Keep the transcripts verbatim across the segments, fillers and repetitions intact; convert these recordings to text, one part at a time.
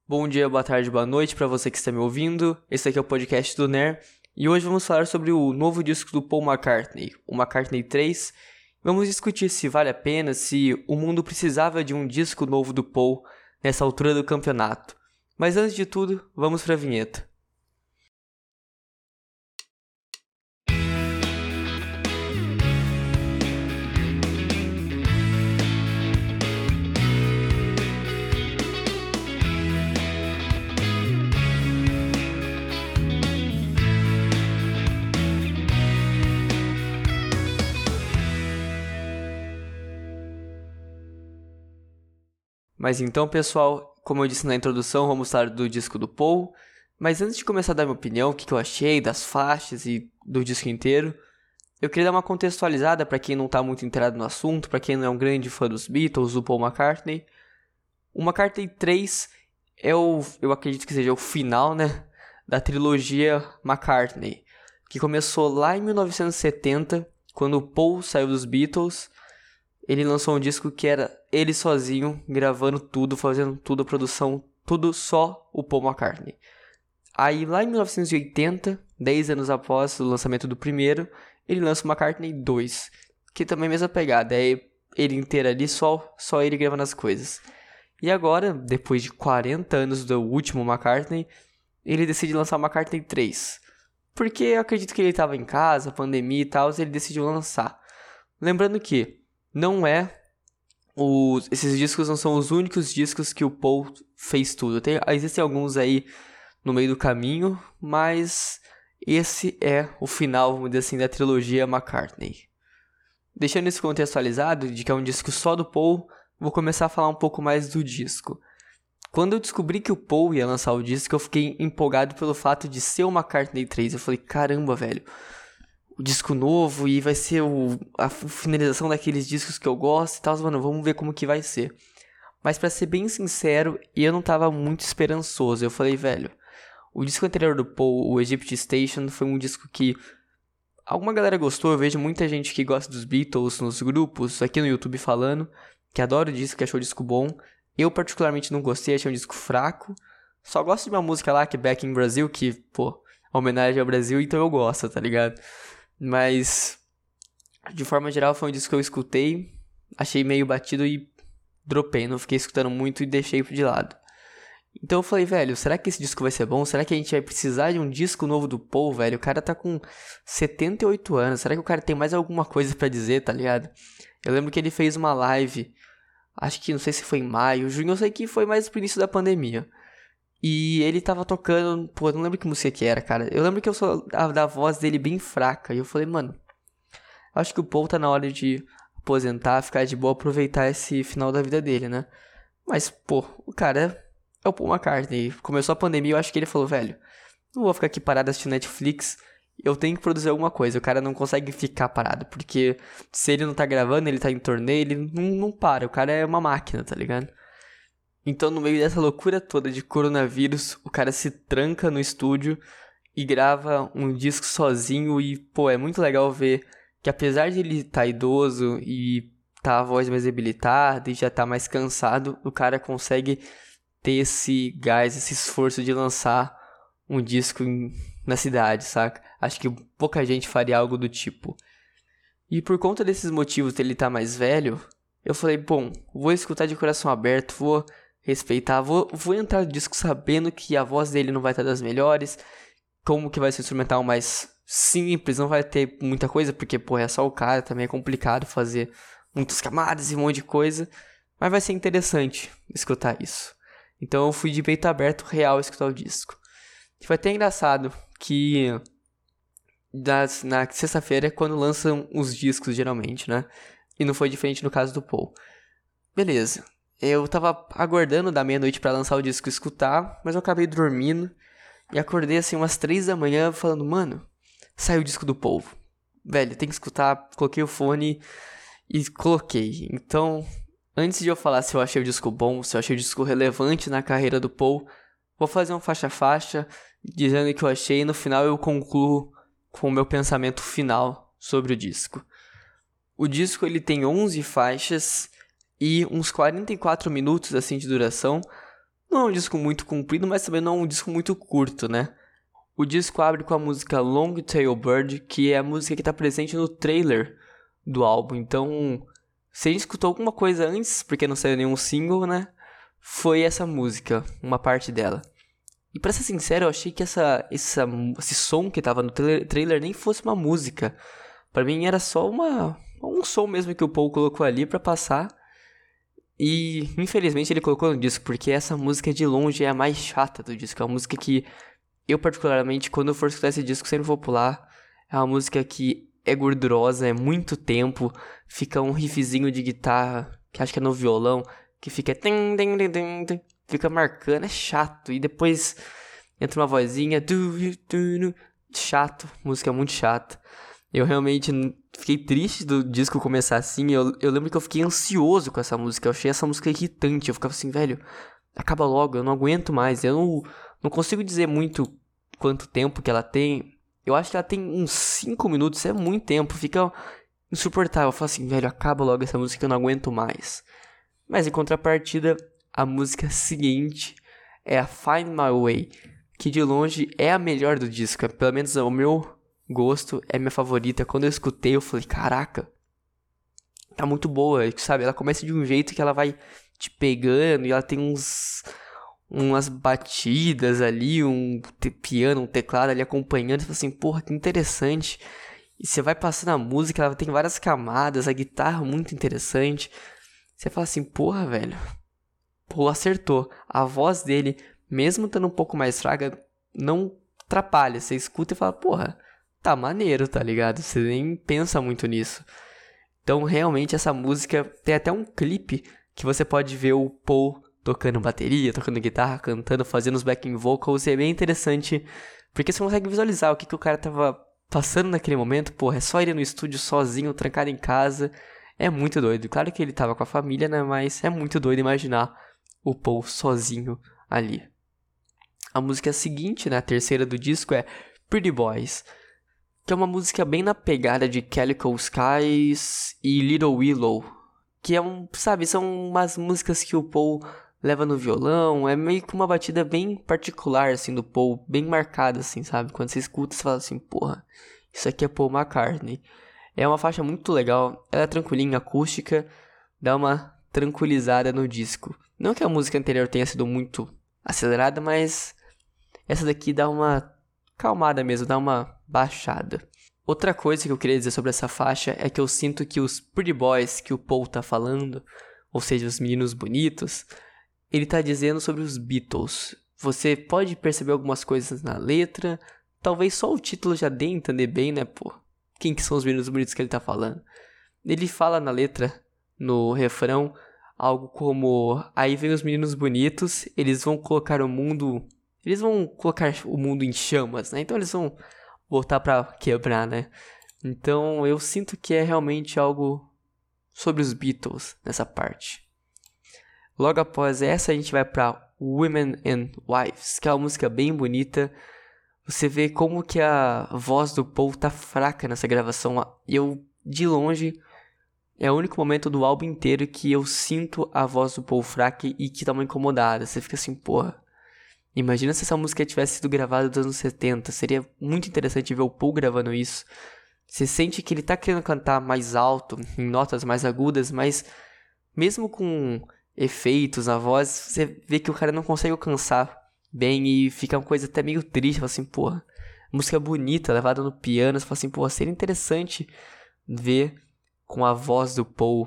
Bom dia, boa tarde, boa noite para você que está me ouvindo. Esse aqui é o podcast do Ner e hoje vamos falar sobre o novo disco do Paul McCartney, o McCartney três. Vamos discutir se vale a pena, se o mundo precisava de um disco novo do Paul nessa altura do campeonato. Mas antes de tudo, vamos para a vinheta. Mas então, pessoal, como eu disse na introdução, vamos falar do disco do Paul. Mas antes de começar a dar minha opinião, o que eu achei das faixas e do disco inteiro, eu queria dar uma contextualizada para quem não está muito inteirado no assunto, para quem não é um grande fã dos Beatles, do Paul McCartney. O McCartney três é o, eu acredito que seja o final, né, da trilogia McCartney, que começou lá em mil novecentos e setenta, quando o Paul saiu dos Beatles. Ele lançou um disco que era ele sozinho, gravando tudo, fazendo tudo, a produção, tudo só o Paul McCartney. Aí lá em mil novecentos e oitenta, dez anos após o lançamento do primeiro, ele lança o McCartney dois, que também é a mesma pegada, é ele inteiro ali, só, só ele gravando as coisas. E agora, depois de quarenta anos do último McCartney, ele decide lançar o McCartney três. Porque eu acredito que ele estava em casa, pandemia e tal, ele decidiu lançar. Lembrando que não é, os, esses discos não são os únicos discos que o Paul fez tudo. Tem, existem alguns aí no meio do caminho, mas esse é o final, vamos dizer assim, da trilogia McCartney. Deixando isso contextualizado, de que é um disco só do Paul, vou começar a falar um pouco mais do disco. Quando eu descobri que o Paul ia lançar o disco, eu fiquei empolgado pelo fato de ser o McCartney três. Eu falei, caramba, velho, o disco novo e vai ser o, a finalização daqueles discos que eu gosto e tal, mano, vamos ver como que vai ser. Mas pra ser bem sincero, eu não tava muito esperançoso. Eu falei, velho, o disco anterior do Paul, o Egypt Station, foi um disco que alguma galera gostou. Eu vejo muita gente que gosta dos Beatles nos grupos, aqui no YouTube falando, que adora o disco, que achou o disco bom. Eu particularmente não gostei, achei um disco fraco. Só gosto de uma música lá, que é Back in Brazil, que, pô, homenagem ao Brasil, então eu gosto, tá ligado? Mas, de forma geral, foi um disco que eu escutei, achei meio batido e dropei, não fiquei escutando muito e deixei de lado. Então eu falei, velho, será que esse disco vai ser bom? Será que a gente vai precisar de um disco novo do Paul, velho? O cara tá com setenta e oito anos, será que o cara tem mais alguma coisa pra dizer, tá ligado? Eu lembro que ele fez uma live, acho que, não sei se foi em maio, junho, eu sei que foi mais pro início da pandemia. E ele tava tocando, pô, não lembro que música que era, cara. Eu lembro que eu sou da, da voz dele bem fraca. E eu falei, mano, acho que o Paul tá na hora de aposentar, ficar de boa, aproveitar esse final da vida dele, né? Mas, pô, o cara é o Paul McCartney. Começou a pandemia, eu acho que ele falou, velho, não vou ficar aqui parado assistindo Netflix. Eu tenho que produzir alguma coisa. O cara não consegue ficar parado, porque se ele não tá gravando, ele tá em turnê, ele não, não para. O cara é uma máquina, tá ligado? Então, no meio dessa loucura toda de coronavírus, o cara se tranca no estúdio e grava um disco sozinho. E, pô, é muito legal ver que apesar de ele estar idoso e tá a voz mais debilitada e já tá mais cansado, o cara consegue ter esse gás, esse esforço de lançar um disco em, na cidade, saca? Acho que pouca gente faria algo do tipo. E por conta desses motivos dele estar mais velho, eu falei, bom, vou escutar de coração aberto, vou respeitar, vou, vou entrar no disco sabendo que a voz dele não vai estar das melhores, como que vai ser o instrumental mais simples, não vai ter muita coisa, porque, pô, é só o cara, também é complicado fazer muitas camadas e um monte de coisa, mas vai ser interessante escutar isso. Então eu fui de peito aberto, real, escutar o disco. E foi até engraçado que das, na sexta-feira é quando lançam os discos, geralmente, né? E não foi diferente no caso do Paul. Beleza. Eu tava aguardando da meia-noite pra lançar o disco e escutar, mas eu acabei dormindo e acordei assim umas três da manhã falando, mano, saiu o disco do Paul. Velho, tem que escutar. Coloquei o fone e coloquei. Então, antes de eu falar se eu achei o disco bom, se eu achei o disco relevante na carreira do Paul, vou fazer um faixa-faixa dizendo o que eu achei e no final eu concluo com o meu pensamento final sobre o disco. O disco ele tem onze faixas e uns quarenta e quatro minutos assim de duração. não é um disco muito comprido, mas também não é um disco muito curto, né? O disco abre com a música Long Tail Bird, que é a música que está presente no trailer do álbum. Então, se a gente escutou alguma coisa antes, porque não saiu nenhum single, né? Foi essa música, uma parte dela. E pra ser sincero, eu achei que essa, essa, esse som que tava no trailer, trailer nem fosse uma música. Pra mim era só uma, um som mesmo que o Paul colocou ali pra passar. E infelizmente ele colocou no disco, porque essa música de longe é a mais chata do disco. É uma música que eu particularmente, quando eu for escutar esse disco, sempre vou pular. É uma música que é gordurosa, é muito tempo. Fica um riffzinho de guitarra, que acho que é no violão, que fica... Fica marcando, é chato. E depois entra uma vozinha... Chato, música muito chata. Eu realmente fiquei triste do disco começar assim. Eu, eu lembro que eu fiquei ansioso com essa música. Eu achei essa música irritante. Eu ficava assim, velho, acaba logo, eu não aguento mais. Eu não, não consigo dizer muito quanto tempo que ela tem. Eu acho que ela tem uns cinco minutos, é muito tempo. Fica insuportável. Eu falo assim, velho, acaba logo essa música, eu não aguento mais. Mas em contrapartida, a música seguinte é a Find My Way, que de longe é a melhor do disco. Pelo menos ao meu gosto, é minha favorita. Quando eu escutei, eu falei, caraca, tá muito boa, sabe? Ela começa de um jeito que ela vai te pegando e ela tem uns... umas batidas ali, um te- piano, um teclado ali acompanhando. Você fala assim, porra, que interessante. E você vai passando a música, ela tem várias camadas, a guitarra muito interessante. Você fala assim, porra, velho, pô, acertou. A voz dele, mesmo estando um pouco mais fraca, não atrapalha. Você escuta e fala, porra, tá maneiro, tá ligado? Você nem pensa muito nisso. Então, realmente, essa música tem até um clipe que você pode ver o Paul tocando bateria, tocando guitarra, cantando, fazendo os backing vocals. E é bem interessante, porque você consegue visualizar o que, que o cara tava passando naquele momento. Porra, é só ele no estúdio sozinho, trancado em casa. É muito doido. Claro que ele tava com a família, né? Mas é muito doido imaginar o Paul sozinho ali. A música seguinte, né? A terceira do disco é Pretty Boys, que é uma música bem na pegada de Calico Skies e Little Willow, que é um, sabe, são umas músicas que o Paul leva no violão, é meio que uma batida bem particular, assim, do Paul, bem marcada, assim, sabe? Quando você escuta, você fala assim, porra, isso aqui é Paul McCartney. É uma faixa muito legal, ela é tranquilinha, acústica, dá uma tranquilizada no disco. Não que a música anterior tenha sido muito acelerada, mas essa daqui dá uma calmada mesmo, dá uma baixada. Outra coisa que eu queria dizer sobre essa faixa é que eu sinto que os pretty boys que o Paul tá falando, ou seja, os meninos bonitos, ele tá dizendo sobre os Beatles. Você pode perceber algumas coisas na letra, talvez só o título já dê a entender bem, né, pô? Quem que são os meninos bonitos que ele tá falando? Ele fala na letra, no refrão, algo como: aí vem os meninos bonitos, eles vão colocar o mundo... Eles vão colocar o mundo em chamas, né? Então eles vão voltar pra quebrar, né? Então eu sinto que é realmente algo sobre os Beatles nessa parte. Logo após essa a gente vai pra Women and Wives, que é uma música bem bonita. Você vê como que a voz do Paul tá fraca nessa gravação. Eu, de longe, é o único momento do álbum inteiro que eu sinto a voz do Paul fraca e que dá uma incomodada. Você fica assim, porra, imagina se essa música tivesse sido gravada nos anos setenta. Seria muito interessante ver o Paul gravando isso. Você sente que ele tá querendo cantar mais alto, em notas mais agudas, mas mesmo com efeitos na voz, você vê que o cara não consegue alcançar bem e fica uma coisa até meio triste. Fala assim, porra, música bonita, levada no piano. Você fala assim, porra, seria interessante ver com a voz do Paul,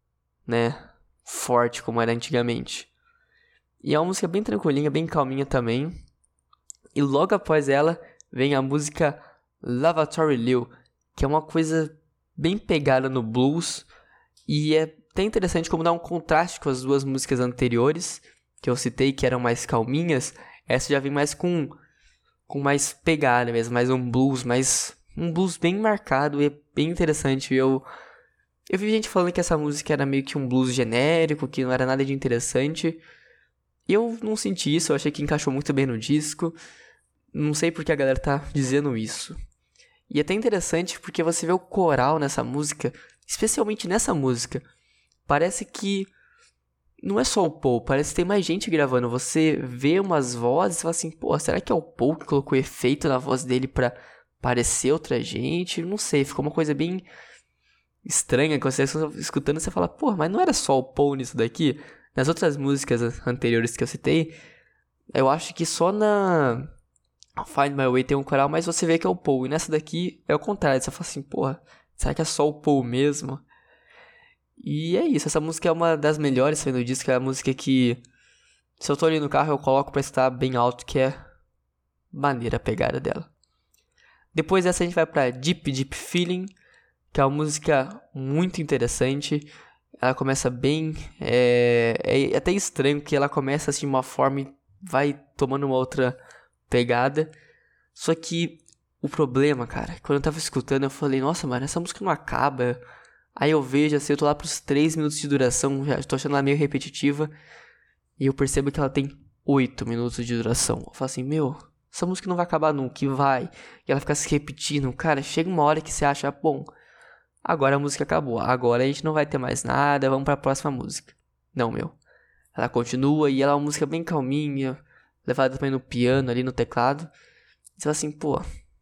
né, forte como era antigamente. E é uma música bem tranquilinha, bem calminha também. E logo após ela vem a música Lavatory Lil, que é uma coisa bem pegada no blues. E é até interessante como dá um contraste com as duas músicas anteriores, que eu citei, que eram mais calminhas. Essa já vem mais com, com mais pegada mesmo, mais um blues, mais um blues bem marcado e é bem interessante. Eu, eu vi gente falando que essa música era meio que um blues genérico, que não era nada de interessante. Eu não senti isso, eu achei que encaixou muito bem no disco. Não sei porque a galera tá dizendo isso. E é até interessante porque você vê o coral nessa música, especialmente nessa música. Parece que não é só o Paul, parece que tem mais gente gravando. Você vê umas vozes e fala assim, pô, será que é o Paul que colocou efeito na voz dele pra parecer outra gente? Não sei, ficou uma coisa bem estranha, que você está escutando, você fala, pô, mas não era só o Paul nisso daqui? Nas outras músicas anteriores que eu citei, eu acho que só na Find My Way tem um coral, mas você vê que é o Paul. E nessa daqui é o contrário, você fala assim, porra, será que é só o Paul mesmo? E é isso, essa música é uma das melhores também do disco, é a música que, se eu tô ali no carro, eu coloco pra estar bem alto, que é maneira a pegada dela. Depois dessa a gente vai pra Deep Deep Feeling, que é uma música muito interessante. Ela começa bem, é, é até estranho que ela começa assim de uma forma e vai tomando uma outra pegada. Só que o problema, cara, quando eu tava escutando eu falei, nossa, mano, essa música não acaba. Aí eu vejo assim, eu tô lá pros três minutos de duração, já tô achando ela meio repetitiva. E eu percebo que ela tem oito minutos de duração. Eu falo assim, meu, essa música não vai acabar nunca, e vai. E ela fica se repetindo, cara, chega uma hora que você acha, bom, agora a música acabou, agora a gente não vai ter mais nada, vamos pra próxima música. Não, meu. Ela continua e ela é uma música bem calminha, levada também no piano, ali no teclado. E você fala assim, pô,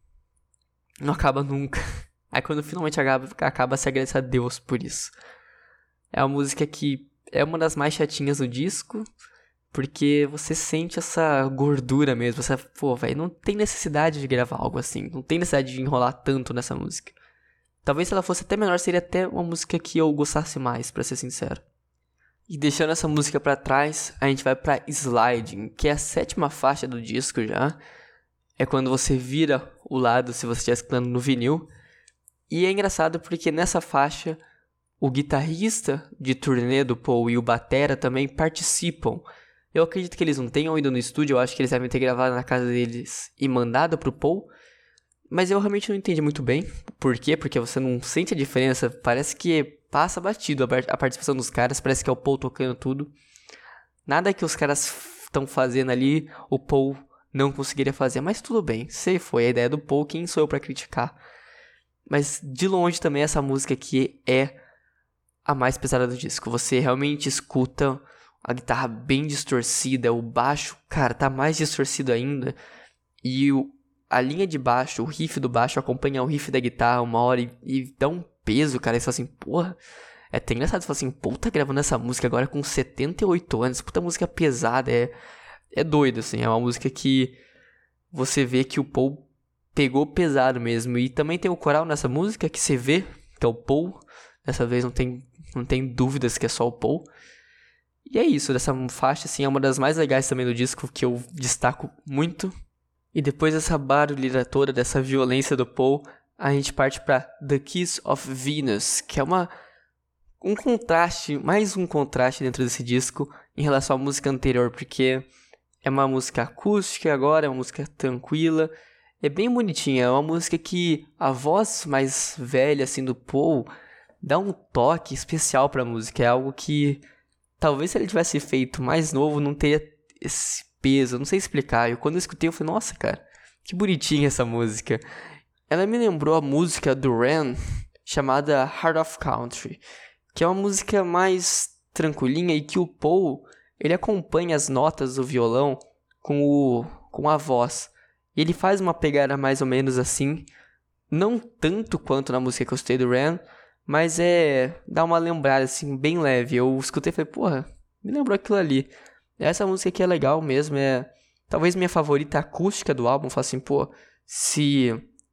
não acaba nunca. Aí quando finalmente acaba, acaba se agradece a Deus por isso. É uma música que é uma das mais chatinhas do disco, porque você sente essa gordura mesmo. Você, pô, velho, não tem necessidade de gravar algo assim, não tem necessidade de enrolar tanto nessa música. Talvez se ela fosse até menor, seria até uma música que eu gostasse mais, pra ser sincero. E deixando essa música pra trás, a gente vai pra Sliding, que é a sétima faixa do disco já. É quando você vira o lado, se você estiver escutando no vinil. E é engraçado porque nessa faixa, o guitarrista de turnê do Paul e o batera também participam. Eu acredito que eles não tenham ido no estúdio, eu acho que eles devem ter gravado na casa deles e mandado pro Paul. Mas eu realmente não entendi muito bem. Por quê? Porque você não sente a diferença. Parece que passa batido a participação dos caras. Parece que é o Paul tocando tudo. Nada que os caras estão fazendo ali, o Paul não conseguiria fazer. Mas tudo bem. Se foi a ideia do Paul, quem sou eu pra criticar? Mas de longe também essa música aqui é a mais pesada do disco. Você realmente escuta a guitarra bem distorcida. O baixo, cara, tá mais distorcido ainda. E o A linha de baixo, o riff do baixo acompanha o riff da guitarra uma hora e, e dá um peso, cara. E você fala assim, porra, é até engraçado. Você fala assim, pô, tá gravando essa música agora com setenta e oito anos, puta música pesada, é, é doido, assim. É uma música que você vê que o Paul pegou pesado mesmo. E também tem o coral nessa música que você vê, que é o Paul. Dessa vez não tem, não tem dúvidas que é só o Paul. E é isso, dessa faixa, assim, é uma das mais legais também do disco, que eu destaco muito. E depois dessa barulheira toda, dessa violência do Paul, a gente parte pra The Kiss of Venus, que é uma um contraste, mais um contraste dentro desse disco em relação à música anterior, porque é uma música acústica agora, é uma música tranquila, é bem bonitinha, é uma música que a voz mais velha assim do Paul dá um toque especial pra música, é algo que talvez se ele tivesse feito mais novo não teria esse peso, não sei explicar. Eu, quando eu escutei, eu falei, nossa, cara, que bonitinha essa música. Ela me lembrou a música do Ren, chamada Heart of Country, que é uma música mais tranquilinha e que o Paul, ele acompanha as notas do violão com, o, com a voz. E ele faz uma pegada mais ou menos assim, não tanto quanto na música que eu escutei do Ren, mas é, dá uma lembrada assim, bem leve. Eu escutei e falei, porra, me lembrou aquilo ali. Essa música aqui é legal mesmo, é talvez minha favorita acústica do álbum. Falo assim, pô, se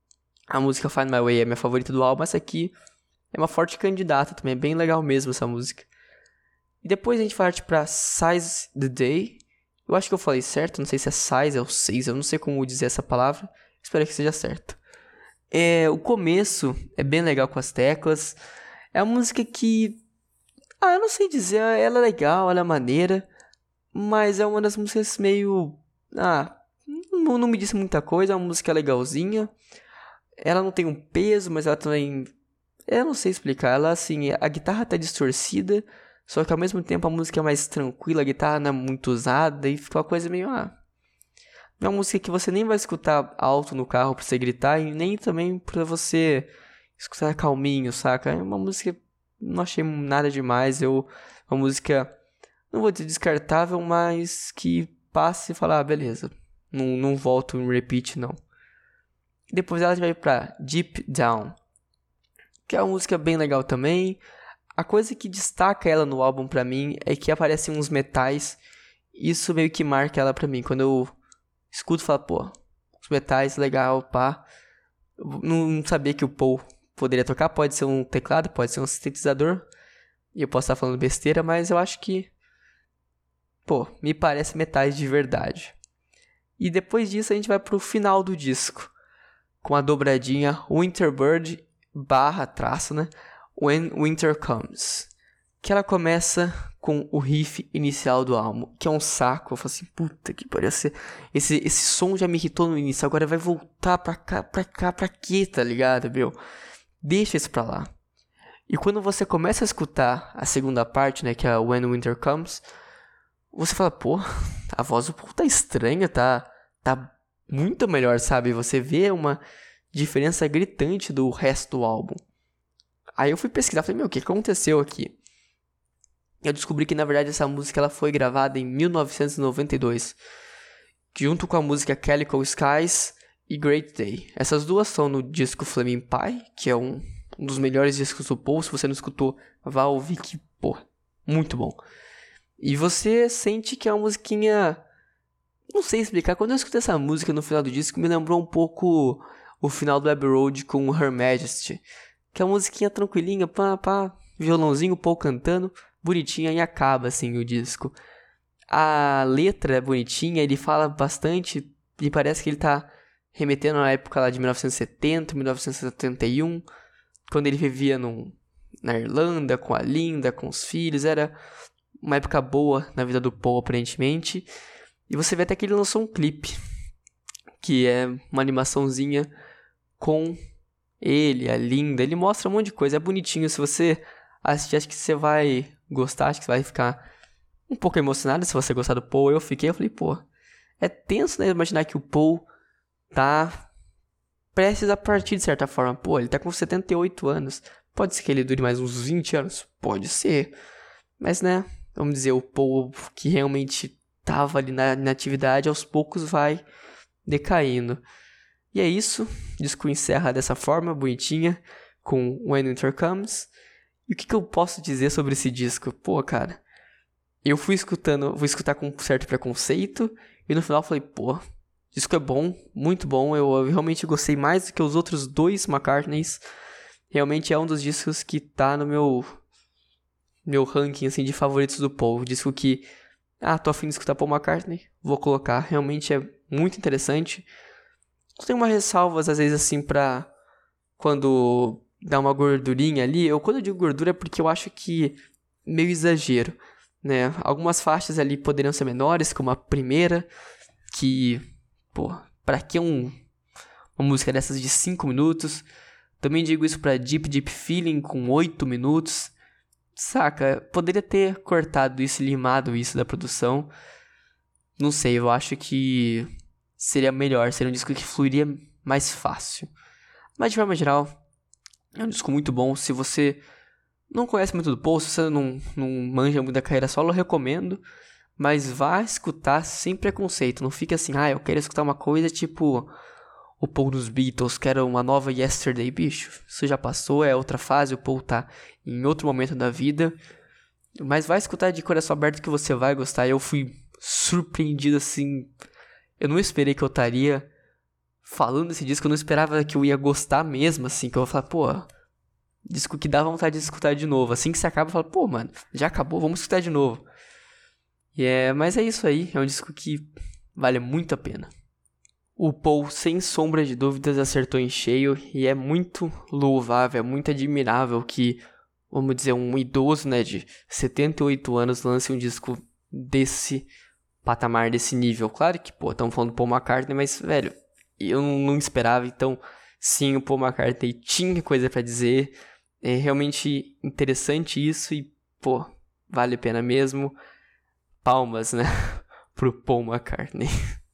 a música Find My Way é minha favorita do álbum, essa aqui é uma forte candidata também, é bem legal mesmo essa música. E depois a gente parte pra Size the Day. Eu acho que eu falei certo, não sei se é Size ou seis, eu não sei como dizer essa palavra, espero que seja certo. É, o começo é bem legal com as teclas, é uma música que, ah, eu não sei dizer, ela é legal, ela é maneira, mas é uma das músicas meio... Ah, não, não me disse muita coisa, é uma música legalzinha. Ela não tem um peso, mas ela também... Eu não sei explicar. Ela, assim, a guitarra tá distorcida, só que ao mesmo tempo a música é mais tranquila, a guitarra não é muito usada e fica uma coisa meio... Ah, é uma música que você nem vai escutar alto no carro pra você gritar e nem também pra você escutar calminho, saca? É uma música... Não achei nada demais. Eu... Uma música... não vou dizer descartável, mas que passe e falar, ah, beleza, não, não volto em repeat, não. Depois ela vai pra Deep Down, que é uma música bem legal também. A coisa que destaca ela no álbum pra mim é que aparecem uns metais. Isso meio que marca ela pra mim. Quando eu escuto, falo, pô, os metais, legal, pá. Eu não sabia que o Paul poderia tocar. Pode ser um teclado, pode ser um sintetizador. E eu posso estar falando besteira, mas eu acho que, pô, me parece metais de verdade. E depois disso a gente vai pro final do disco, com a dobradinha Winterbird barra traço, né? When Winter Comes. Que ela começa com o riff inicial do álbum, que é um saco. Eu falo assim, puta que pariu. Esse, esse, esse som já me irritou no início, agora vai voltar pra cá, pra cá, pra quê, tá ligado, meu? Deixa isso pra lá. E quando você começa a escutar a segunda parte, né, que é When Winter Comes, você fala, pô, a voz do Paul tá estranha, tá, tá muito melhor, sabe? Você vê uma diferença gritante do resto do álbum. Aí eu fui pesquisar, falei, meu, o que aconteceu aqui? Eu descobri que, na verdade, essa música ela foi gravada em mil novecentos e noventa e dois, junto com a música Calico Skies e Great Day. Essas duas são no disco Flaming Pie, que é um, um dos melhores discos do Paul. Se você não escutou, vá ouvir que, pô, muito bom. E você sente que é uma musiquinha... Não sei explicar. Quando eu escutei essa música no final do disco, me lembrou um pouco o final do Abbey Road com Her Majesty. Que é uma musiquinha tranquilinha, pá, pá, violãozinho, Paul cantando, bonitinha, e acaba assim o disco. A letra é bonitinha, ele fala bastante, e parece que ele tá remetendo à época lá de mil novecentos e setenta, mil novecentos e setenta e um, quando ele vivia num, na Irlanda, com a Linda, com os filhos. Era uma época boa na vida do Paul, aparentemente. E você vê até que ele lançou um clipe, que é uma animaçãozinha com ele, a Linda. Ele mostra um monte de coisa, é bonitinho. Se você assistir, acho que você vai gostar, acho que você vai ficar um pouco emocionado se você gostar do Paul. Eu fiquei, eu falei, pô, é tenso, né, imaginar que o Paul tá prestes a partir de certa forma. Pô, ele tá com setenta e oito anos, pode ser que ele dure mais uns vinte anos? Pode ser, mas né, vamos dizer, o Paul que realmente tava ali na, na atividade, aos poucos vai decaindo. E é isso, o disco encerra dessa forma, bonitinha, com When Winter Comes. E o que, que eu posso dizer sobre esse disco? Pô, cara, eu fui escutando, vou escutar com um certo preconceito, e no final falei, pô, o disco é bom, muito bom, eu, eu realmente gostei mais do que os outros dois McCartneys. Realmente é um dos discos que tá no meu, meu ranking, assim, de favoritos do Paul. O disco que, ah, tô afim de escutar Paul McCartney, vou colocar, realmente é muito interessante. Tem umas ressalvas, às vezes, assim, pra quando dá uma gordurinha ali. Eu, quando eu digo gordura, é porque eu acho que meio exagero, né? Algumas faixas ali poderiam ser menores, como a primeira, que, pô, pra que um, uma música dessas de cinco minutos? Também digo isso pra Deep Deep Feeling, com oito minutos. Saca? Poderia ter cortado isso, limado isso da produção. Não sei, eu acho que seria melhor, seria um disco que fluiria mais fácil. Mas de forma geral, é um disco muito bom. Se você não conhece muito do Paul, se você não, não manja muito da carreira solo, eu recomendo. Mas vá escutar sem preconceito. Não fique assim, ah, eu quero escutar uma coisa tipo o Paul dos Beatles, quero uma nova Yesterday, bicho. Isso já passou, é outra fase, o Paul tá em outro momento da vida. Mas vai escutar de coração aberto que você vai gostar. Eu fui surpreendido assim. Eu não esperei que eu estaria falando desse disco, eu não esperava que eu ia gostar mesmo, assim, que eu ia falar, pô, disco que dá vontade de escutar de novo. Assim que você acaba, eu falo, pô, mano, já acabou, vamos escutar de novo. E é, mas é isso aí, é um disco que vale muito a pena. O Paul, sem sombra de dúvidas, acertou em cheio e é muito louvável, é muito admirável que, vamos dizer, um idoso, né, de setenta e oito anos lance um disco desse patamar, desse nível. Claro que, pô, estamos falando do Paul McCartney, mas, velho, eu não esperava. Então, sim, o Paul McCartney tinha coisa pra dizer. É realmente interessante isso e, pô, vale a pena mesmo. Palmas, né, pro Paul McCartney.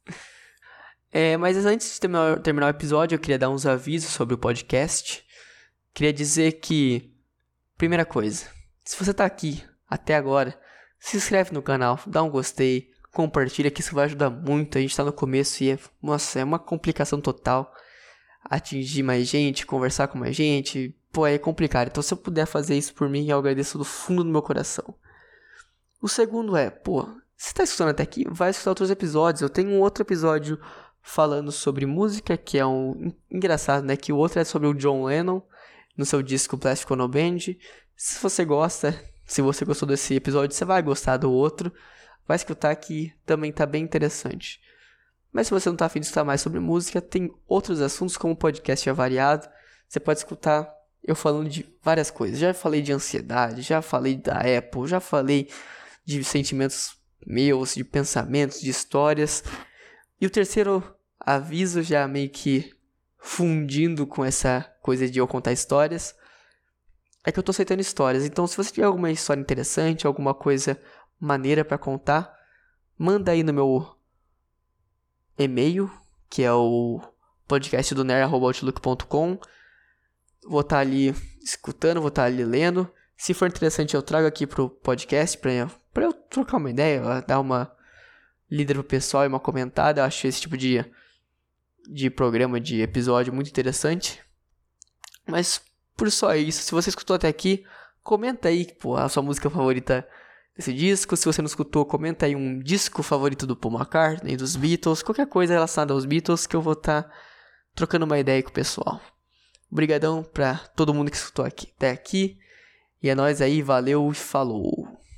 É, mas antes de terminar, terminar o episódio, eu queria dar uns avisos sobre o podcast. Queria dizer que, primeira coisa, se você tá aqui até agora, se inscreve no canal, dá um gostei, compartilha que isso vai ajudar muito. A gente tá no começo e é, nossa, é uma complicação total atingir mais gente, conversar com mais gente, pô, é complicado. Então se eu puder fazer isso por mim, eu agradeço do fundo do meu coração. O segundo é, pô, se tá escutando até aqui, vai escutar outros episódios. Eu tenho um outro episódio falando sobre música, que é um engraçado, né, que o outro é sobre o John Lennon, no seu disco Plastic Ono Band. Se você gosta, se você gostou desse episódio, você vai gostar do outro. Vai escutar que também tá bem interessante. Mas se você não tá afim de escutar mais sobre música, tem outros assuntos como o podcast é variado. Você pode escutar eu falando de várias coisas. Já falei de ansiedade, já falei da Apple, já falei de sentimentos meus, de pensamentos, de histórias. E o terceiro aviso, já meio que fundindo com essa coisa de eu contar histórias, é que eu tô aceitando histórias. Então se você tiver alguma história interessante, alguma coisa maneira pra contar, manda aí no meu e-mail, que é o podcast do ner arroba outlook ponto com. Vou estar ali escutando, vou estar ali lendo. Se for interessante, eu trago aqui pro podcast pra eu, pra eu trocar uma ideia, dar uma lida pro pessoal e uma comentada. Eu acho esse tipo de, de programa, de episódio muito interessante. Mas por só isso, se você escutou até aqui, comenta aí, pô, a sua música favorita desse disco. Se você não escutou, comenta aí um disco favorito do Paul McCartney, dos Beatles, qualquer coisa relacionada aos Beatles, que eu vou estar tá trocando uma ideia com o pessoal. Obrigadão pra todo mundo que escutou aqui, até aqui. E é nóis aí, valeu e falou!